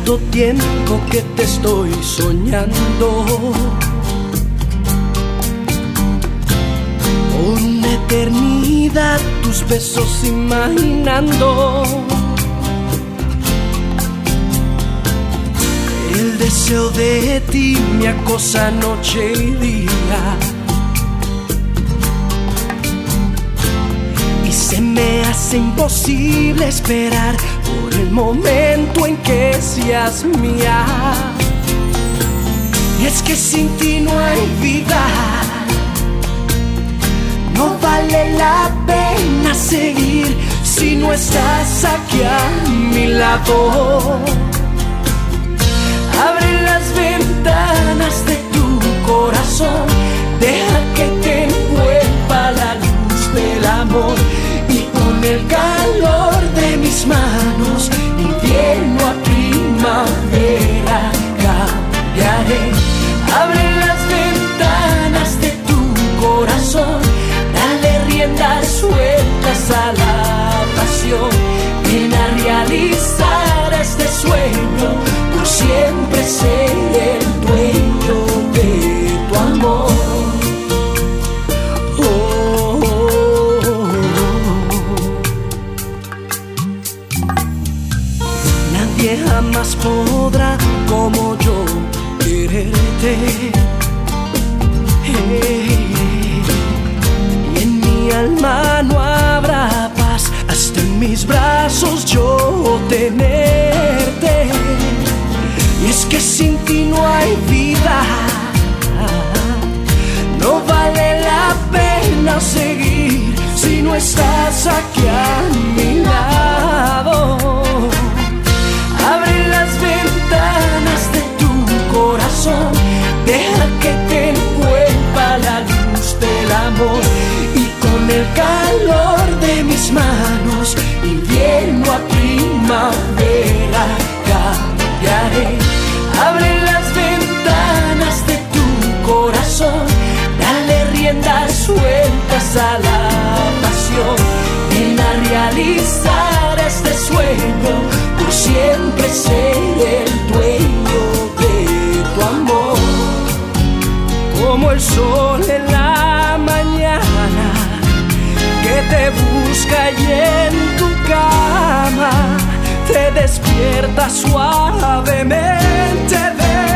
tanto tiempo que te estoy soñando, por una eternidad tus besos imaginando. El deseo de ti me acosa noche y día, y se me hace imposible esperar por el momento en que seas mía. Y es que sin ti no hay vida, no vale la pena seguir si no estás aquí a mi lado. Abre las ventanas de tu corazón, deja que te envuelva la luz del amor, y con el calor de mis manos, invierno a primavera, cambiaré. Abre las ventanas de tu corazón, dale riendas sueltas a la pasión, ven a realizar este sueño, por siempre ser el dueño de tu amor. Nadie jamás podrá como yo quererte. Y en mi alma no habrá paz hasta en mis brazos yo tenerte. Y es que sin ti no hay vida, no vale la pena seguir si no estás aquí a mi lado. Abre las ventanas de tu corazón, deja que te envuelva la luz del amor, y con el calor de mis manos, invierno a primavera, cambiaré. Abre las ventanas de tu corazón, dale riendas sueltas a la pasión, ven a realizar este sueño, por siempre ser el dueño de tu amor. Como el sol en la mañana que te busca y en tu cama te despierta suavemente.